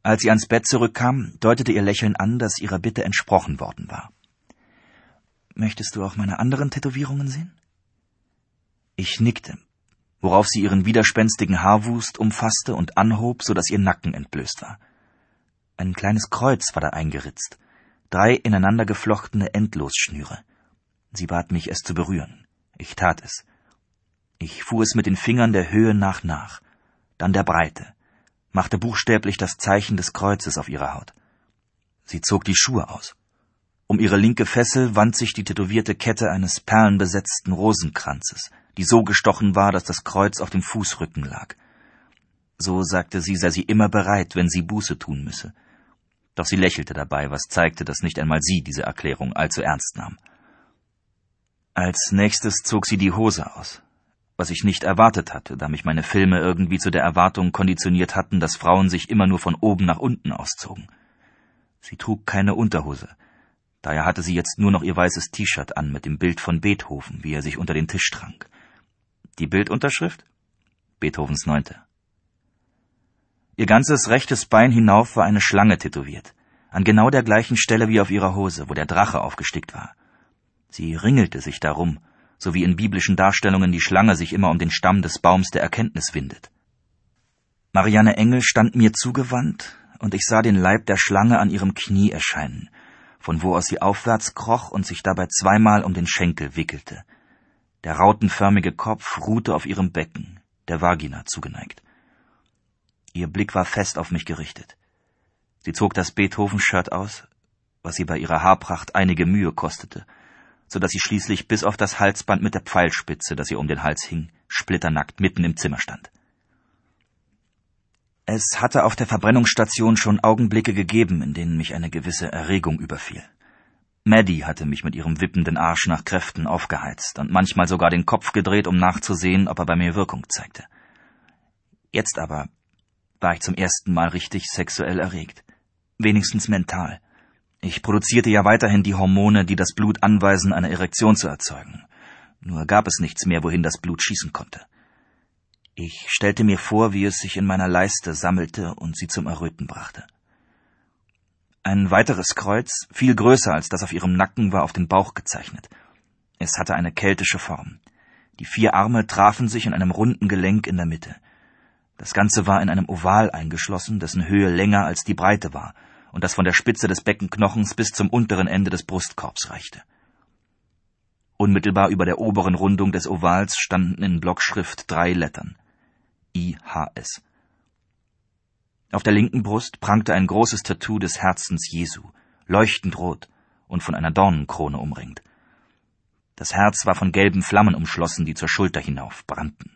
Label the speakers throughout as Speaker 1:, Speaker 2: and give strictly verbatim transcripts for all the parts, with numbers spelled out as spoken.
Speaker 1: Als sie ans Bett zurückkam, deutete ihr Lächeln an, dass ihrer Bitte entsprochen worden war. »Möchtest du auch meine anderen Tätowierungen sehen?« Ich nickte, worauf sie ihren widerspenstigen Haarwust umfasste und anhob, so dass ihr Nacken entblößt war. Ein kleines Kreuz war da eingeritzt, drei ineinander geflochtene Endlosschnüre. Sie bat mich, es zu berühren. Ich tat es. Ich fuhr es mit den Fingern der Höhe nach nach, dann der Breite, machte buchstäblich das Zeichen des Kreuzes auf ihrer Haut. Sie zog die Schuhe aus. Um ihre linke Fessel wand sich die tätowierte Kette eines perlenbesetzten Rosenkranzes, die so gestochen war, dass das Kreuz auf dem Fußrücken lag. So sagte sie, sei sie immer bereit, wenn sie Buße tun müsse. Doch sie lächelte dabei, was zeigte, dass nicht einmal sie diese Erklärung allzu ernst nahm. Als nächstes zog sie die Hose aus, was ich nicht erwartet hatte, da mich meine Filme irgendwie zu der Erwartung konditioniert hatten, dass Frauen sich immer nur von oben nach unten auszogen. Sie trug keine Unterhose, daher hatte sie jetzt nur noch ihr weißes T-Shirt an mit dem Bild von Beethoven, wie er sich unter den Tisch trank. Die Bildunterschrift? Beethovens Neunte. Ihr ganzes rechtes Bein hinauf war eine Schlange tätowiert, an genau der gleichen Stelle wie auf ihrer Hose, wo der Drache aufgestickt war. Sie ringelte sich darum, so wie in biblischen Darstellungen die Schlange sich immer um den Stamm des Baums der Erkenntnis windet. Marianne Engel stand mir zugewandt, und ich sah den Leib der Schlange an ihrem Knie erscheinen, von wo aus sie aufwärts kroch und sich dabei zweimal um den Schenkel wickelte. Der rautenförmige Kopf ruhte auf ihrem Becken, der Vagina zugeneigt. Ihr Blick war fest auf mich gerichtet. Sie zog das Beethoven-Shirt aus, was sie bei ihrer Haarpracht einige Mühe kostete, so dass sie schließlich bis auf das Halsband mit der Pfeilspitze, das ihr um den Hals hing, splitternackt mitten im Zimmer stand. Es hatte auf der Verbrennungsstation schon Augenblicke gegeben, in denen mich eine gewisse Erregung überfiel. Maddie hatte mich mit ihrem wippenden Arsch nach Kräften aufgeheizt und manchmal sogar den Kopf gedreht, um nachzusehen, ob er bei mir Wirkung zeigte. Jetzt aber war ich zum ersten Mal richtig sexuell erregt. Wenigstens mental. Ich produzierte ja weiterhin die Hormone, die das Blut anweisen, eine Erektion zu erzeugen. Nur gab es nichts mehr, wohin das Blut schießen konnte. Ich stellte mir vor, wie es sich in meiner Leiste sammelte und sie zum Erröten brachte. Ein weiteres Kreuz, viel größer als das auf ihrem Nacken, war auf den Bauch gezeichnet. Es hatte eine keltische Form. Die vier Arme trafen sich in einem runden Gelenk in der Mitte. Das Ganze war in einem Oval eingeschlossen, dessen Höhe länger als die Breite war und das von der Spitze des Beckenknochens bis zum unteren Ende des Brustkorbs reichte. Unmittelbar über der oberen Rundung des Ovals standen in Blockschrift drei Lettern. I H S. Auf der linken Brust prangte ein großes Tattoo des Herzens Jesu, leuchtend rot und von einer Dornenkrone umringt. Das Herz war von gelben Flammen umschlossen, die zur Schulter hinauf brannten.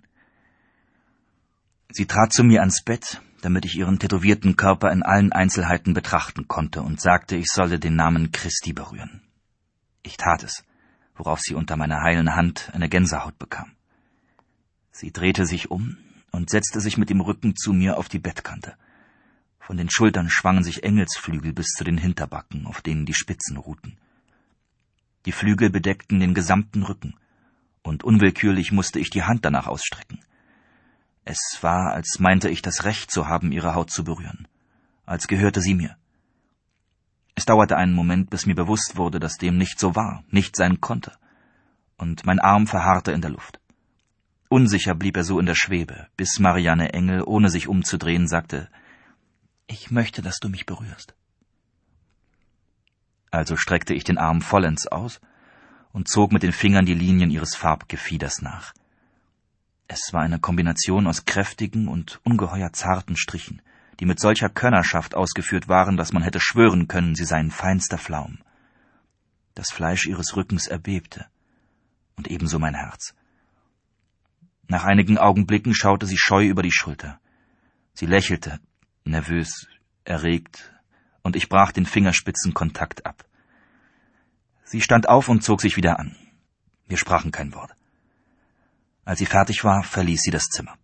Speaker 1: Sie trat zu mir ans Bett, damit ich ihren tätowierten Körper in allen Einzelheiten betrachten konnte, und sagte, ich solle den Namen Christi berühren. Ich tat es, worauf sie unter meiner heilen Hand eine Gänsehaut bekam. Sie drehte sich um und setzte sich mit dem Rücken zu mir auf die Bettkante. Von den Schultern schwangen sich Engelsflügel bis zu den Hinterbacken, auf denen die Spitzen ruhten. Die Flügel bedeckten den gesamten Rücken, und unwillkürlich musste ich die Hand danach ausstrecken. Es war, als meinte ich das Recht zu haben, ihre Haut zu berühren, als gehörte sie mir. Es dauerte einen Moment, bis mir bewusst wurde, dass dem nicht so war, nicht sein konnte, und mein Arm verharrte in der Luft. Unsicher blieb er so in der Schwebe, bis Marianne Engel, ohne sich umzudrehen, sagte, »Ich möchte, dass du mich berührst.« Also streckte ich den Arm vollends aus und zog mit den Fingern die Linien ihres Farbgefieders nach. Es war eine Kombination aus kräftigen und ungeheuer zarten Strichen, die mit solcher Könnerschaft ausgeführt waren, dass man hätte schwören können, sie seien feinster Flaum. Das Fleisch ihres Rückens erbebte, und ebenso mein Herz. Nach einigen Augenblicken schaute sie scheu über die Schulter. Sie lächelte, nervös, erregt, und ich brach den Fingerspitzenkontakt ab. Sie stand auf und zog sich wieder an. Wir sprachen kein Wort. Als sie fertig war, verließ sie das Zimmer.